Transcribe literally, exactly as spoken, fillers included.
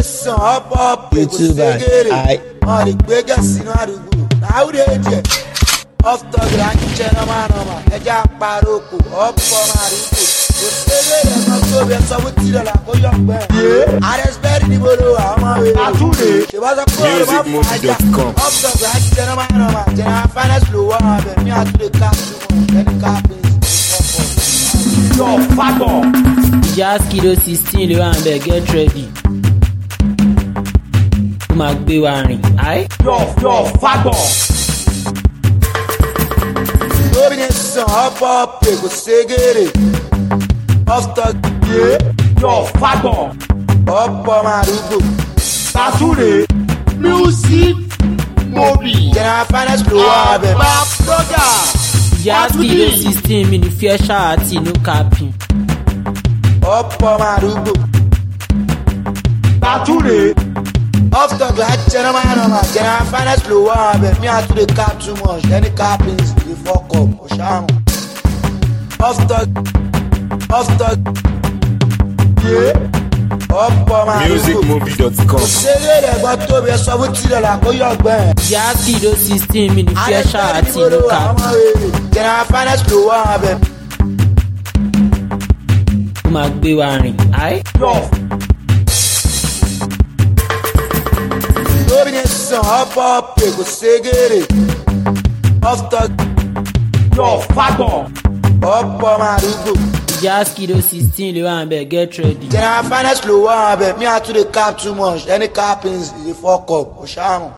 sàn ọ̀pọ̀ pé kò YouTuber, ségèrè I- wọn lè gbé gẹ̀ẹ́sì náà àdúgbò láwùrẹ́ èjẹ̀ ọ̀fọ̀gìrì àjíjẹ nọ́mánọ́mà ẹja paroko ọ̀pọ̀ màrúkọ kò ségèrè kan tó bẹ sọ fún tìrẹ̀ là kó yọ̀ pẹ́. àrẹ́sìpẹ́rì ni mo lo àwọn ọmọ rẹ̀ ṣèwọ́n sọ pé ọ̀rọ̀ máa fún ajá ọ̀fọ̀gìrì àjíjẹ nọ́mánọ́mà jẹ̀rẹ̀ finance ló wọ́ àwọn abẹ ní àtúndé káàtó ẹni káàpẹ́ Jazz kilo sixteen ló wà ń bẹ̀, get ready. Ó máa gbé wa rìn. Aye? lóbìnrin sàn ọ̀pọ̀ pé kò ségèrè ọ̀fọ̀gìrì ọ̀pọ̀ màrúkọ Music Mobi. jẹ̀rẹ̀ finance ló wọ́ àwọn abẹ. Jazz kilo sixteen mi ní fear ṣáàtì no capping. ọ̀pọ̀ màrúkọ ọ̀fọ̀gìrì àjíjẹ nọ́mánọ́mà jẹ̀rẹ̀ finance ló wọ́ àwọn abẹ ní àtúndé cap too much ẹni káàpẹ́ dey fuck up ọ̀ṣàrùn ọ̀fọ̀gìrì ọ̀pọ̀ màrúkọ music mobi dot com. ségèrè ẹ̀gbọ́n tóbi ẹ sọ fún tìrẹ̀ là kó yọ̀ gbẹ́. Jazz kilo sixteen mi ní fear ṣáàtì no capping. jẹ̀rẹ̀ finance ló wọ́ àwọn abẹ. Ó máa gbé wa rìn. Aye? lóbìnrin sàn ọ̀pọ̀ pé kò ségèrè ọ̀fọ̀gìrì ọ̀pọ̀ màrúkọ Jazz kilo sixteen ló wà ń bẹ̀, get ready. jẹ̀rẹ̀ finance ló wọ́ àwọn abẹ. mi àtúndé cap too much ẹni káàpẹ́ dey fuck up ọ̀ṣàrùn.